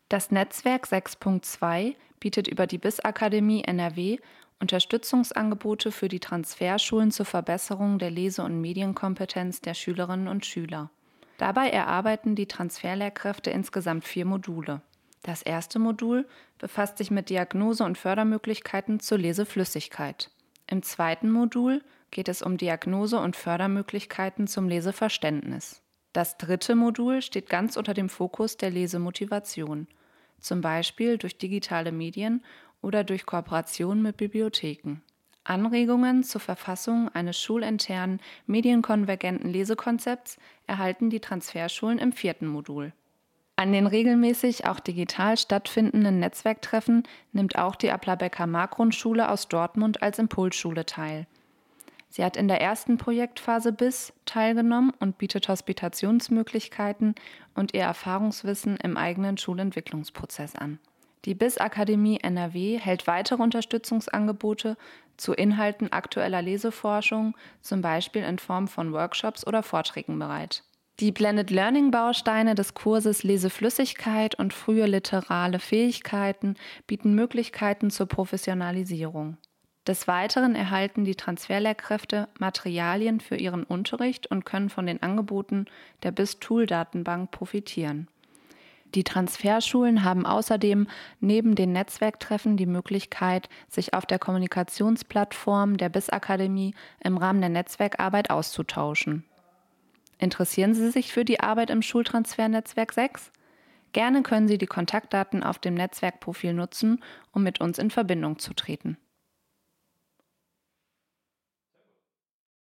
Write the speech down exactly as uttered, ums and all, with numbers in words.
Das Netzwerk sechs Punkt zwei bietet über die B I S-Akademie N R W Unterstützungsangebote für die Transferschulen zur Verbesserung der Lese- und Medienkompetenz der Schülerinnen und Schüler. Dabei erarbeiten die Transferlehrkräfte insgesamt vier Module. Das erste Modul befasst sich mit Diagnose und Fördermöglichkeiten zur Leseflüssigkeit. Im zweiten Modul geht es um Diagnose und Fördermöglichkeiten zum Leseverständnis. Das dritte Modul steht ganz unter dem Fokus der Lesemotivation, zum Beispiel durch digitale Medien oder durch Kooperation mit Bibliotheken. Anregungen zur Verfassung eines schulinternen, medienkonvergenten Lesekonzepts erhalten die Transferschulen im vierten Modul. An den regelmäßig auch digital stattfindenden Netzwerktreffen nimmt auch die Applerbecker-Markgrundschule aus Dortmund als Impulsschule teil. Sie hat in der ersten Projektphase B I S teilgenommen und bietet Hospitationsmöglichkeiten und ihr Erfahrungswissen im eigenen Schulentwicklungsprozess an. Die B I S-Akademie N R W hält weitere Unterstützungsangebote zu Inhalten aktueller Leseforschung, zum Beispiel in Form von Workshops oder Vorträgen bereit. Die Blended Learning-Bausteine des Kurses Leseflüssigkeit und frühe literale Fähigkeiten bieten Möglichkeiten zur Professionalisierung. Des Weiteren erhalten die Transferlehrkräfte Materialien für ihren Unterricht und können von den Angeboten der B I S-Tool-Datenbank profitieren. Die Transferschulen haben außerdem neben den Netzwerktreffen die Möglichkeit, sich auf der Kommunikationsplattform der B I S-Akademie im Rahmen der Netzwerkarbeit auszutauschen. Interessieren Sie sich für die Arbeit im Schultransfernetzwerk sechs? Gerne können Sie die Kontaktdaten auf dem Netzwerkprofil nutzen, um mit uns in Verbindung zu treten.